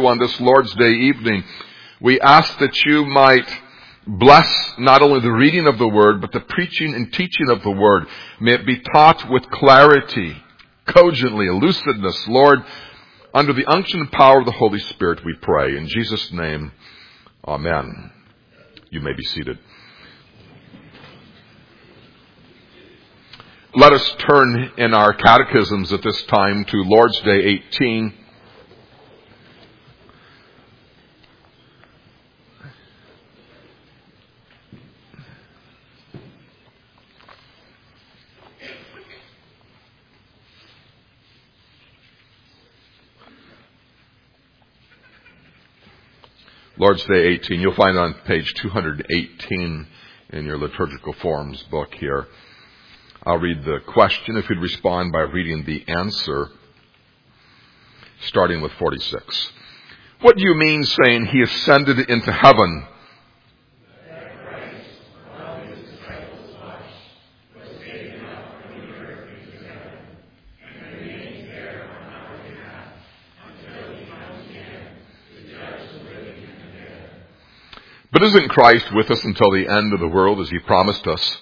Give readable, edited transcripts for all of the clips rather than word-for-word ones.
also on this Lord's Day evening, we ask that you might bless not only the reading of the Word, but the preaching and teaching of the Word. May it be taught with clarity, cogently, lucidness. Lord, under the unction and power of the Holy Spirit we pray. In Jesus' name, amen. You may be seated. Let us turn in our catechisms at this time to Lord's Day 18. Lord's Day 18, you'll find on page 218 in your liturgical forms book here. I'll read the question if you'd respond by reading the answer, starting with 46. What do you mean saying he ascended into heaven? But isn't Christ with us until the end of the world as he promised us?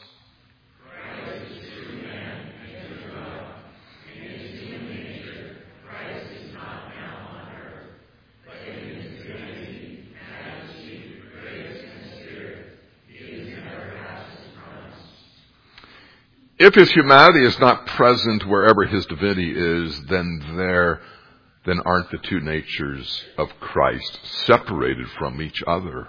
If his humanity is not present wherever his divinity is, then aren't the two natures of Christ separated from each other?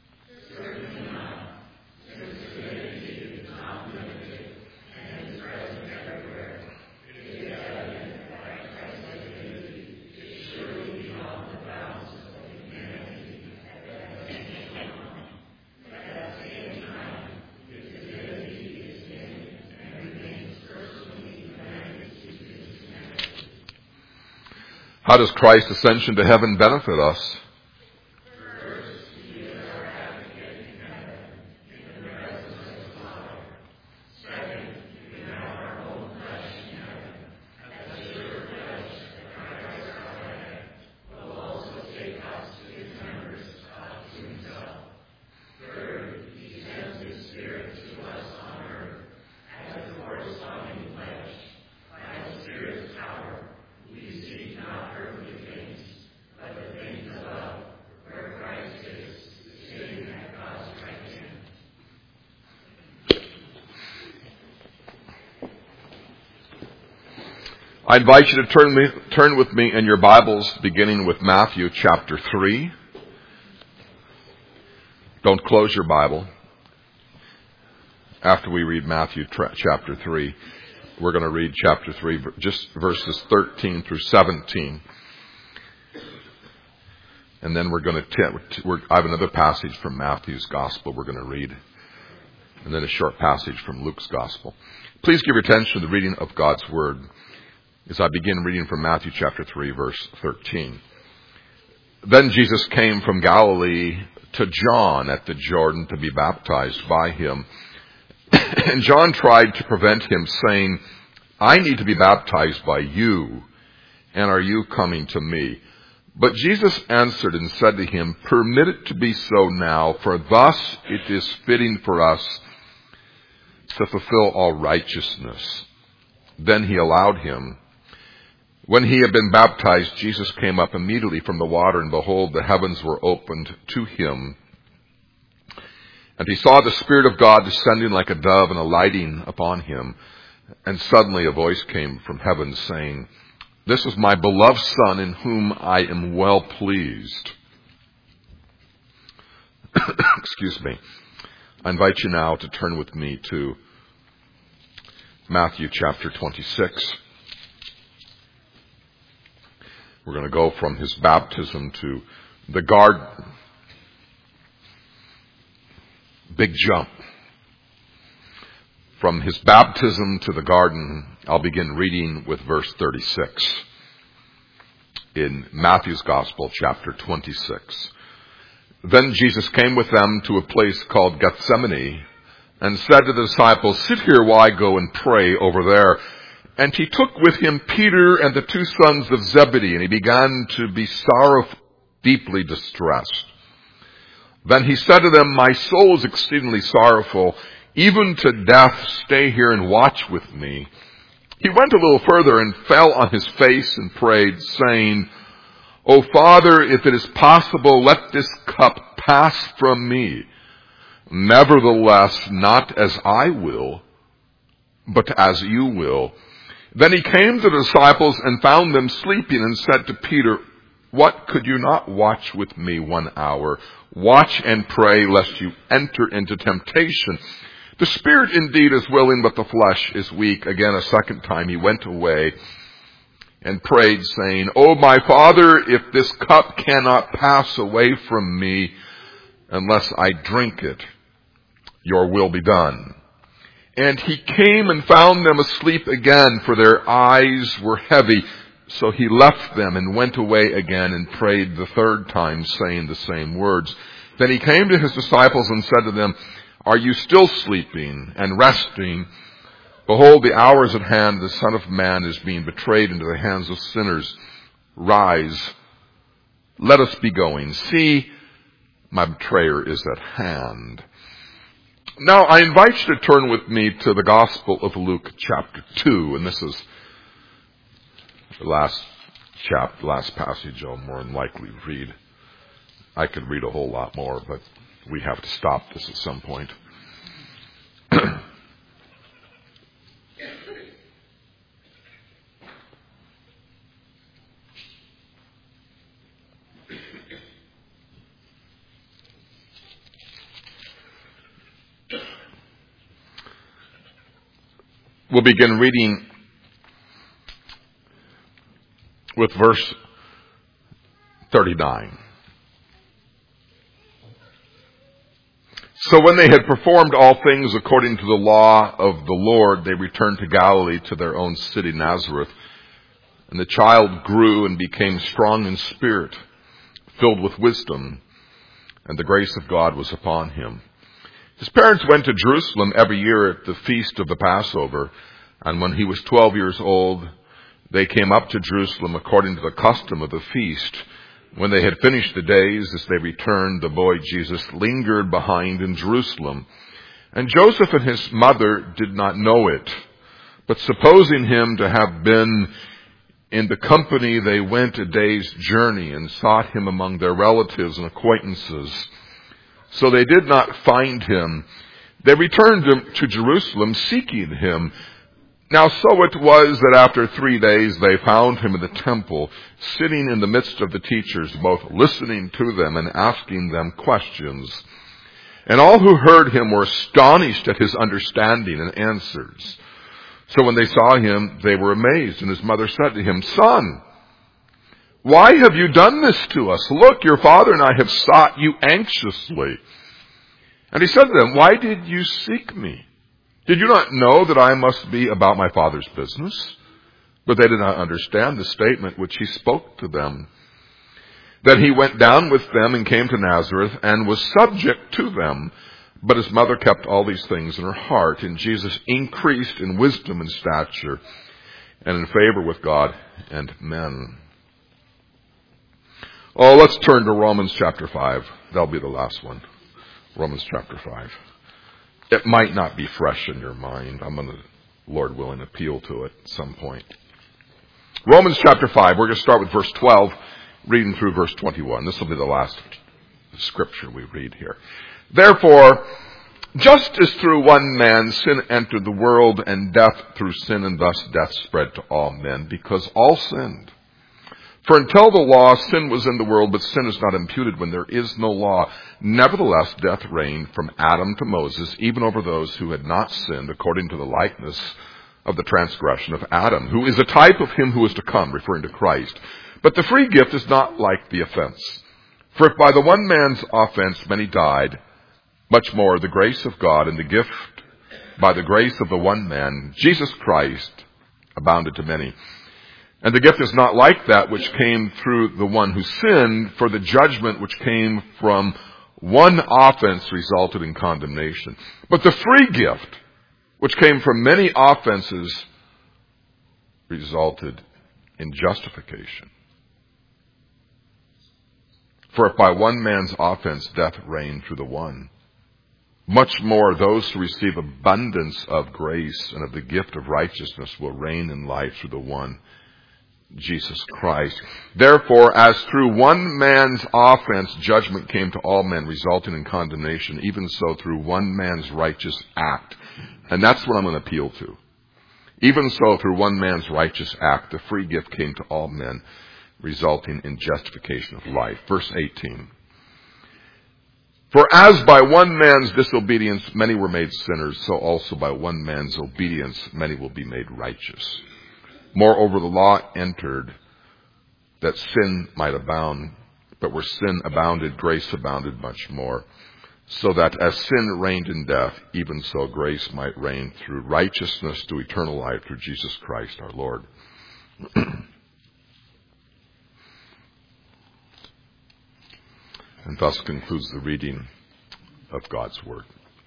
How does Christ's ascension to heaven benefit us? I invite you to turn with me in your Bibles, beginning with Matthew chapter 3. Don't close your Bible. After we read Matthew chapter 3, we're going to read chapter 3, just verses 13 through 17. And then I have another passage from Matthew's Gospel we're going to read. And then a short passage from Luke's Gospel. Please give your attention to the reading of God's Word as I begin reading from Matthew chapter 3, verse 13. Then Jesus came from Galilee to John at the Jordan to be baptized by him. And John tried to prevent him, saying, I need to be baptized by you, and are you coming to me? But Jesus answered and said to him, Permit it to be so now, for thus it is fitting for us to fulfill all righteousness. Then he allowed him. When he had been baptized, Jesus came up immediately from the water, and behold, the heavens were opened to him. And he saw the Spirit of God descending like a dove and alighting upon him. And suddenly a voice came from heaven saying, This is my beloved Son, in whom I am well pleased. Excuse me. I invite you now to turn with me to Matthew chapter 26. We're going to go from his baptism to the garden. Big jump. From his baptism to the garden, I'll begin reading with verse 36 in Matthew's Gospel, chapter 26. Then Jesus came with them to a place called Gethsemane and said to the disciples, Sit here while I go and pray over there. And he took with him Peter and the two sons of Zebedee, and he began to be sorrowful deeply distressed. Then he said to them, "My soul is exceedingly sorrowful, even to death. Stay here and watch with me." He went a little further and fell on his face and prayed, saying, "O Father, if it is possible, let this cup pass from me. Nevertheless, not as I will, but as you will." Then he came to the disciples and found them sleeping and said to Peter, "What, could you not watch with me 1 hour? Watch and pray lest you enter into temptation. The spirit indeed is willing, but the flesh is weak." Again, a second time he went away and prayed, saying, "O my Father, if this cup cannot pass away from me unless I drink it, your will be done." And he came and found them asleep again, for their eyes were heavy. So he left them and went away again and prayed the third time, saying the same words. Then he came to his disciples and said to them, "Are you still sleeping and resting? Behold, the hour is at hand. The Son of Man is being betrayed into the hands of sinners. Rise, let us be going. See, my betrayer is at hand." Now, I invite you to turn with me to the Gospel of Luke chapter 2, and this is the last passage I'll more than likely read. I could read a whole lot more, but we have to stop this at some point. We'll begin reading with verse 39. So when they had performed all things according to the law of the Lord, they returned to Galilee, to their own city Nazareth. And the child grew and became strong in spirit, filled with wisdom, and the grace of God was upon him. His parents went to Jerusalem every year at the feast of the Passover, and when he was 12 years old, they came up to Jerusalem according to the custom of the feast. When they had finished the days, as they returned, the boy Jesus lingered behind in Jerusalem. And Joseph and his mother did not know it, but supposing him to have been in the company, they went a day's journey and sought him among their relatives and acquaintances. So they did not find him. They returned to Jerusalem seeking him. Now so it was that after 3 days they found him in the temple, sitting in the midst of the teachers, both listening to them and asking them questions. And all who heard him were astonished at his understanding and answers. So when they saw him, they were amazed. And his mother said to him, "Son, why have you done this to us? Look, your father and I have sought you anxiously." And he said to them, "Why did you seek me? Did you not know that I must be about my Father's business?" But they did not understand the statement which he spoke to them. Then he went down with them and came to Nazareth and was subject to them. But his mother kept all these things in her heart. And Jesus increased in wisdom and stature and in favor with God and men. Oh, let's turn to Romans chapter 5. That'll be the last one. Romans chapter 5. It might not be fresh in your mind. I'm going to, Lord willing, appeal to it at some point. Romans chapter 5. We're going to start with verse 12, reading through verse 21. This will be the last scripture we read here. "Therefore, just as through one man sin entered the world, and death through sin, and thus death spread to all men, because all sinned. For until the law, sin was in the world, but sin is not imputed when there is no law. Nevertheless, death reigned from Adam to Moses, even over those who had not sinned, according to the likeness of the transgression of Adam, who is a type of him who is to come," referring to Christ. "But the free gift is not like the offense. For if by the one man's offense many died, much more the grace of God and the gift by the grace of the one man, Jesus Christ, abounded to many. And the gift is not like that which came through the one who sinned, for the judgment which came from one offense resulted in condemnation. But the free gift, which came from many offenses, resulted in justification." For if by one man's offense death reigned through the one, much more those who receive abundance of grace and of the gift of righteousness will reign in life through the one, Jesus Christ. Therefore, as through one man's offense judgment came to all men, resulting in condemnation, even so through one man's righteous act. And that's what I'm going to appeal to. Even so through one man's righteous act, the free gift came to all men, resulting in justification of life. Verse 18. For as by one man's disobedience many were made sinners, so also by one man's obedience many will be made righteous. Moreover, the law entered that sin might abound, but where sin abounded, grace abounded much more. So that as sin reigned in death, even so grace might reign through righteousness to eternal life through Jesus Christ our Lord. And thus concludes the reading of God's Word.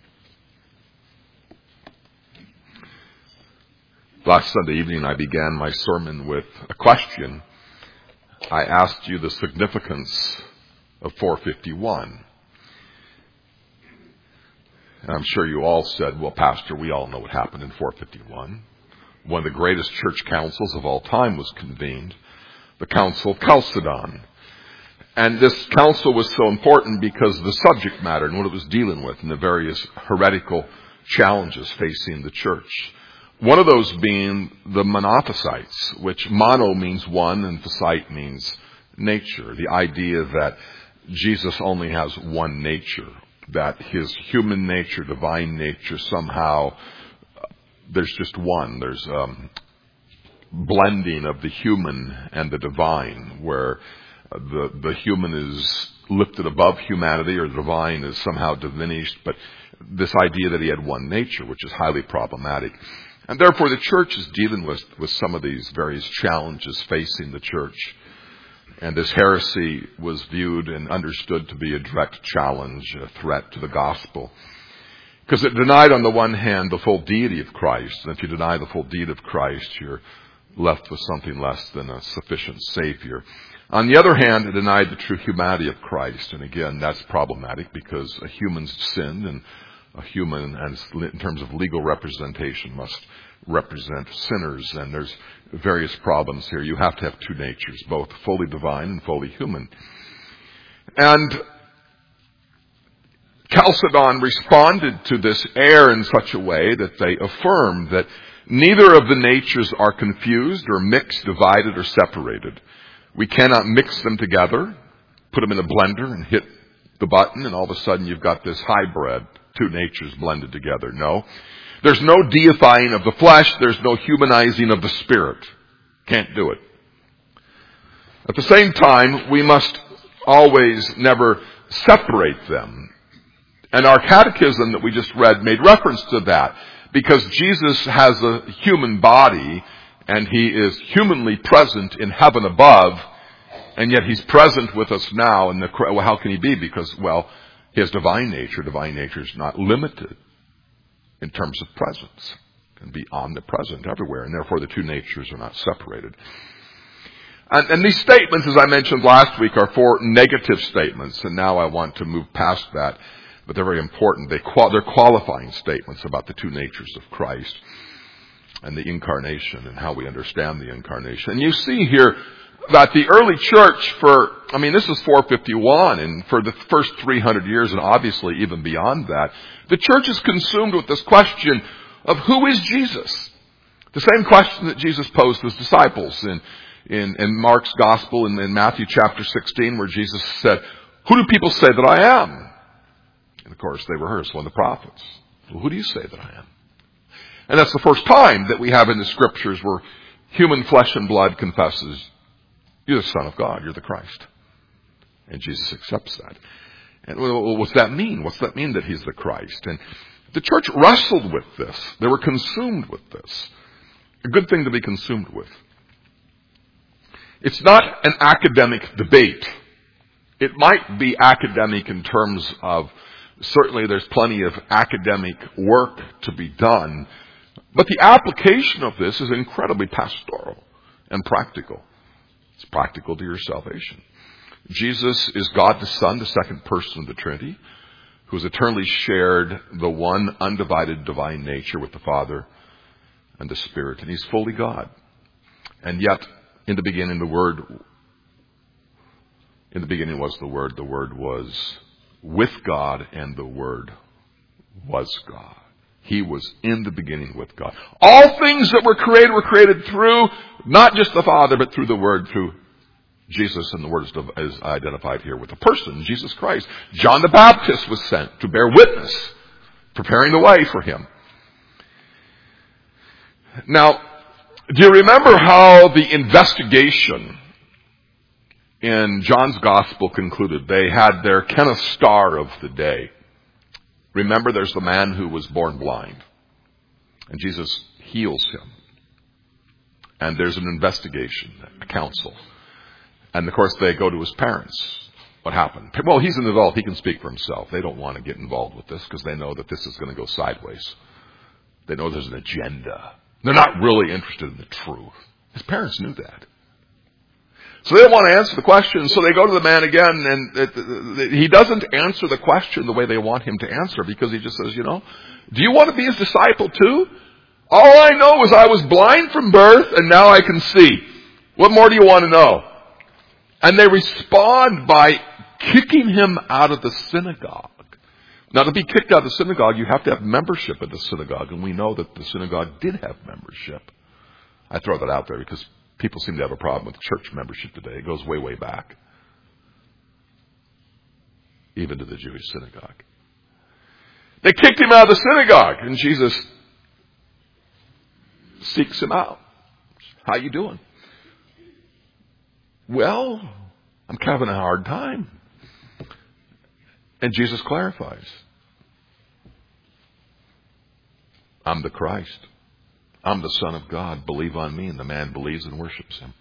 Last Sunday evening I began my sermon with a question. I asked you the significance of 451. And I'm sure you all said, well, Pastor, we all know what happened in 451. One of the greatest church councils of all time was convened, the Council of Chalcedon. And this council was so important because of the subject matter and what it was dealing with and the various heretical challenges facing the church. One of those being the monophysites, which mono means one and physite means nature. The idea that Jesus only has one nature, that his human nature, divine nature, somehow there's just one. There's blending of the human and the divine, where the human is lifted above humanity or the divine is somehow diminished, but this idea that he had one nature, which is highly problematic. And therefore the church is dealing with some of these various challenges facing the church. And this heresy was viewed and understood to be a direct challenge, a threat to the gospel. Because it denied on the one hand the full deity of Christ. And if you deny the full deity of Christ, you're left with something less than a sufficient Savior. On the other hand, it denied the true humanity of Christ. And again, that's problematic because a human's sinned, and a human, in terms of legal representation, must represent sinners. And there's various problems here. You have to have two natures, both fully divine and fully human. And Chalcedon responded to this error in such a way that they affirmed that neither of the natures are confused or mixed, divided, or separated. We cannot mix them together, put them in a blender and hit the button, and all of a sudden you've got this hybrid, two natures blended together. No. There's no deifying of the flesh. There's no humanizing of the spirit. Can't do it. At the same time, we must always never separate them. And our catechism that we just read made reference to that, because Jesus has a human body and he is humanly present in heaven above, and yet he's present with us now. And well, how can he be? Because, well, he has divine nature. Divine nature is not limited in terms of presence. It can be omnipresent everywhere, and therefore the two natures are not separated. And these statements, as I mentioned last week, are four negative statements, and now I want to move past that, but they're very important. They're qualifying statements about the two natures of Christ and the incarnation and how we understand the incarnation. And you see here that the early church this is 451, and for the first 300 years, and obviously even beyond that, the church is consumed with this question of who is Jesus? The same question that Jesus posed to his disciples in Mark's gospel, in Matthew chapter 16, where Jesus said, who do people say that I am? And of course they rehearsed one of the prophets. Well, who do you say that I am? And that's the first time that we have in the scriptures where human flesh and blood confesses, you're the Son of God, you're the Christ. And Jesus accepts that. And well, what's that mean? What's that mean that he's the Christ? And the church wrestled with this. They were consumed with this. A good thing to be consumed with. It's not an academic debate. It might be academic in terms of, certainly there's plenty of academic work to be done, but the application of this is incredibly pastoral and practical. It's practical to your salvation. Jesus is God the Son, the second person of the Trinity, who has eternally shared the one undivided divine nature with the Father and the Spirit. And he's fully God. And yet, in the beginning was the Word. The Word was with God, and the Word was God. He was in the beginning with God. All things that were created through not just the Father, but through the Word, through Jesus. And the Word is identified here with a person, Jesus Christ. John the Baptist was sent to bear witness, preparing the way for him. Now, do you remember how the investigation in John's Gospel concluded? They had their Kenneth Star of the day. Remember, there's the man who was born blind, and Jesus heals him. And there's an investigation, a council. And of course, they go to his parents. What happened? Well, he's an adult. He can speak for himself. They don't want to get involved with this because they know that this is going to go sideways. They know there's an agenda. They're not really interested in the truth. His parents knew that. So they don't want to answer the question, so they go to the man again, and he doesn't answer the question the way they want him to answer, because he just says, do you want to be his disciple too? All I know is I was blind from birth, and now I can see. What more do you want to know? And they respond by kicking him out of the synagogue. Now, to be kicked out of the synagogue, you have to have membership at the synagogue, and we know that the synagogue did have membership. I throw that out there because people seem to have a problem with church membership today. It goes way, way back, even to the Jewish synagogue. They kicked him out of the synagogue, and Jesus seeks him out. How you doing? Well, I'm having a hard time. And Jesus clarifies. I'm the Christ. I'm the Son of God. Believe on me. And the man believes and worships him.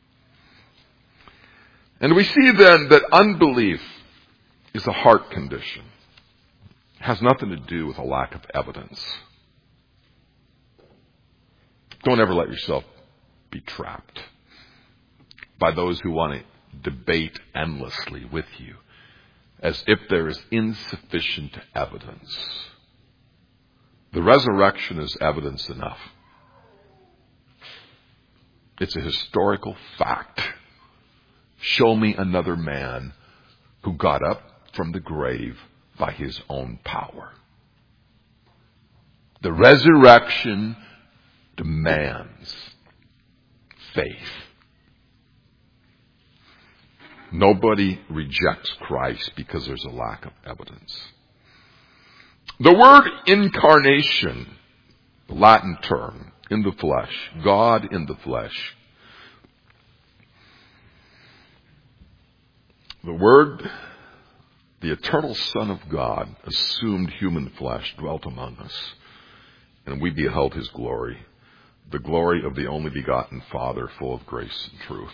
And we see then that unbelief is a heart condition. It has nothing to do with a lack of evidence. Don't ever let yourself be trapped by those who want to debate endlessly with you as if there is insufficient evidence. The resurrection is evidence enough. It's a historical fact. Show me another man who got up from the grave by his own power. The resurrection demands faith. Nobody rejects Christ because there's a lack of evidence. The word incarnation, the Latin term, in the flesh, God in the flesh. The Word, the eternal Son of God, assumed human flesh, dwelt among us, and we beheld his glory, the glory of the only begotten Father, full of grace and truth.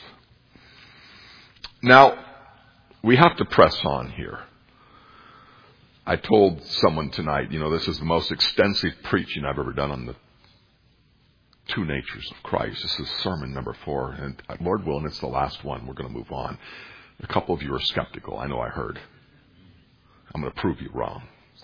Now, we have to press on here. I told someone tonight, this is the most extensive preaching I've ever done on the two natures of Christ. This is sermon number 4, and Lord willing, it's the last one. We're going to move on. A couple of you are skeptical. I know I heard. I'm going to prove you wrong.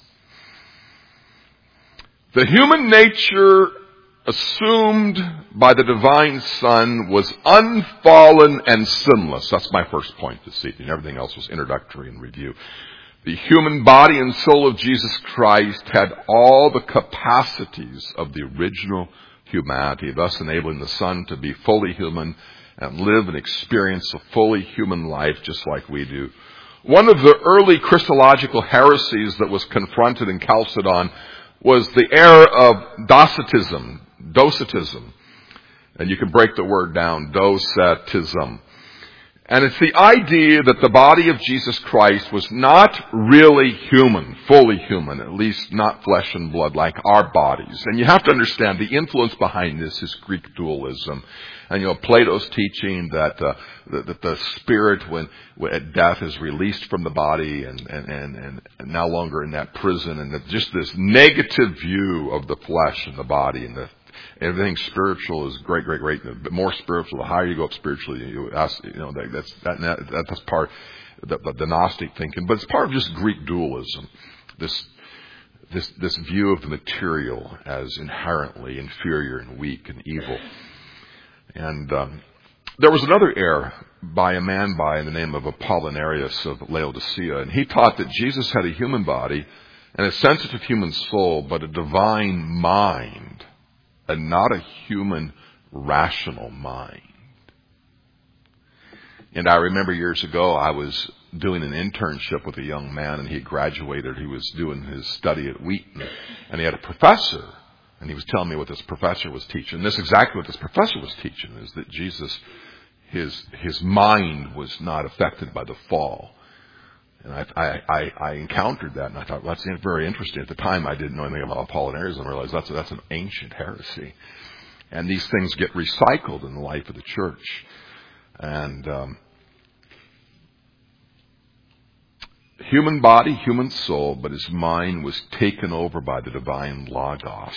The human nature assumed by the divine Son was unfallen and sinless. That's my first point this evening. Everything else was introductory and review. The human body and soul of Jesus Christ had all the capacities of the original humanity, thus enabling the Son to be fully human and live and experience a fully human life just like we do. One of the early Christological heresies that was confronted in Chalcedon was the error of Docetism. And you can break the word down, Docetism. And it's the idea that the body of Jesus Christ was not really human, fully human, at least not flesh and blood like our bodies. And you have to understand the influence behind this is Greek dualism. And Plato's teaching that the spirit, when at death, is released from the body and no longer in that prison, and that just this negative view of the flesh and the body, and everything spiritual is great, great, great. But more spiritual, the higher you go up spiritually, you ask, that's part of the Gnostic thinking. But it's part of just Greek dualism. This view of the material as inherently inferior and weak and evil. And there was another error by a man by the name of Apollinarius of Laodicea, and he taught that Jesus had a human body and a sensitive human soul, but a divine mind, and not a human rational mind. And I remember years ago, I was doing an internship with a young man, and he had graduated. He was doing his study at Wheaton, and he had a professor, and he was telling me what this professor was teaching. And this is exactly what this professor was teaching, is that Jesus, his mind was not affected by the fall. And I encountered that, and I thought, well, that's very interesting. At the time, I didn't know anything about Apollinarianism, and I realized that's an ancient heresy. And these things get recycled in the life of the church. And human body, human soul, but his mind was taken over by the divine Logos.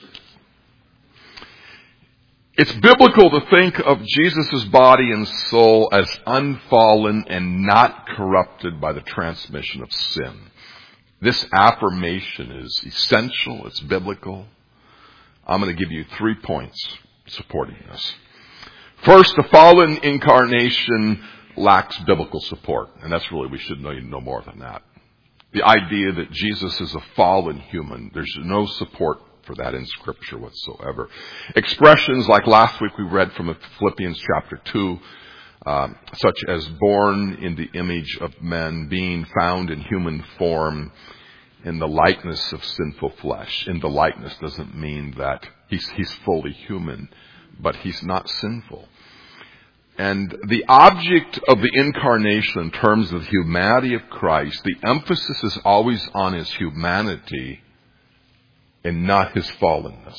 It's biblical to think of Jesus' body and soul as unfallen and not corrupted by the transmission of sin. This affirmation is essential. It's biblical. I'm going to give you 3 points supporting this. First, the fallen incarnation lacks biblical support. And that's really, we should know no more than that. The idea that Jesus is a fallen human, there's no support for that in Scripture whatsoever. Expressions like last week we read from Philippians chapter 2, such as born in the image of men, being found in human form, in the likeness of sinful flesh. In the likeness doesn't mean that he's fully human, but he's not sinful. And the object of the incarnation in terms of the humanity of Christ, the emphasis is always on his humanity and not his fallenness.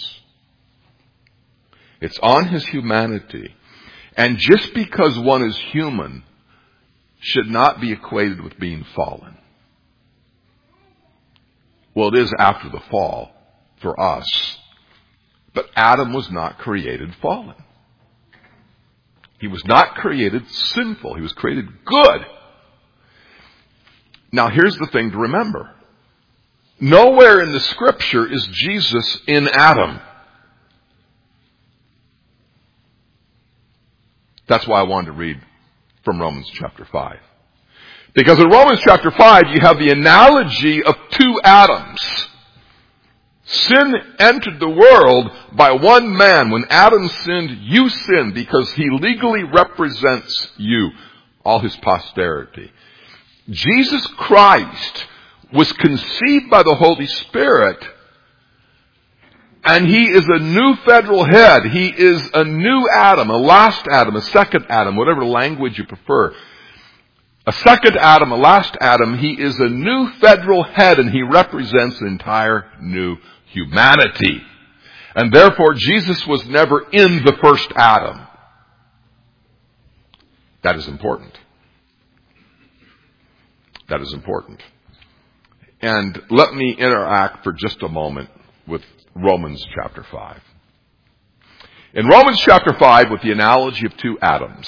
It's on his humanity. And just because one is human should not be equated with being fallen. Well, it is after the fall for us. But Adam was not created fallen. He was not created sinful. He was created good. Now, here's the thing to remember. Nowhere in the Scripture is Jesus in Adam. That's why I wanted to read from Romans chapter 5. Because in Romans chapter 5, you have the analogy of 2 Adams. Sin entered the world by one man. When Adam sinned, you sinned because he legally represents you, all his posterity. Jesus Christ was conceived by the Holy Spirit, and he is a new federal head. He is a new Adam, a last Adam, a second Adam, whatever language you prefer. A second Adam, a last Adam. He is a new federal head, and he represents the entire new humanity. And therefore, Jesus was never in the first Adam. That is important. That is important. And let me interact for just a moment with Romans chapter 5. In Romans chapter 5, with the analogy of 2 Adams,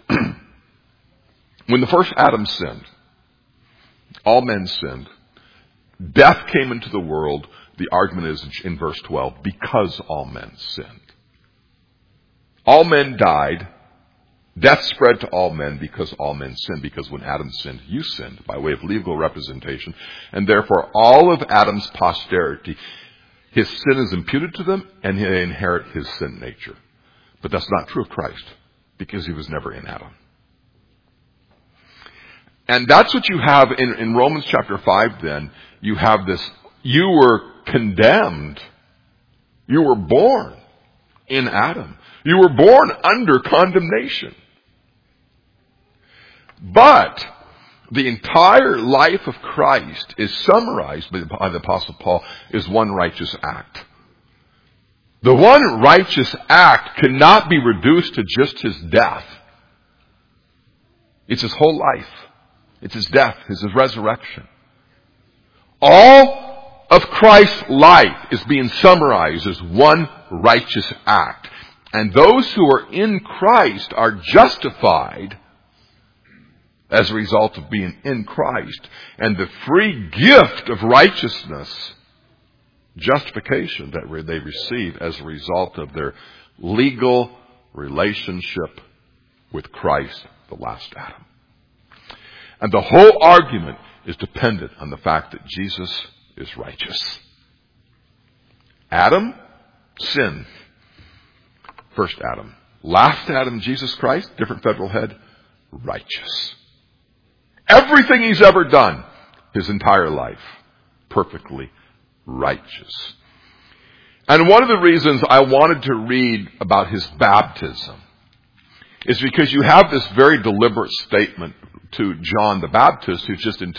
when the first Adam sinned, all men sinned, death came into the world. The argument is in verse 12, because all men sinned. All men died. Death spread to all men because all men sinned. Because when Adam sinned, you sinned by way of legal representation. And therefore, all of Adam's posterity, his sin is imputed to them, and they inherit his sin nature. But that's not true of Christ, because he was never in Adam. And that's what you have in Romans chapter 5 then. You have this, you were condemned. You were born in Adam. You were born under condemnation. But the entire life of Christ is summarized by the Apostle Paul as one righteous act. The one righteous act cannot be reduced to just his death. It's his whole life. It's his death. It's his resurrection. All of Christ's life is being summarized as one righteous act. And those who are in Christ are justified as a result of being in Christ. And the free gift of righteousness, justification that they receive as a result of their legal relationship with Christ, the last Adam. And the whole argument is dependent on the fact that Jesus is righteous. Adam, sin. First Adam. Last Adam, Jesus Christ, different federal head, righteous. Everything he's ever done, his entire life, perfectly righteous. And one of the reasons I wanted to read about his baptism is because you have this very deliberate statement to John the Baptist, who's just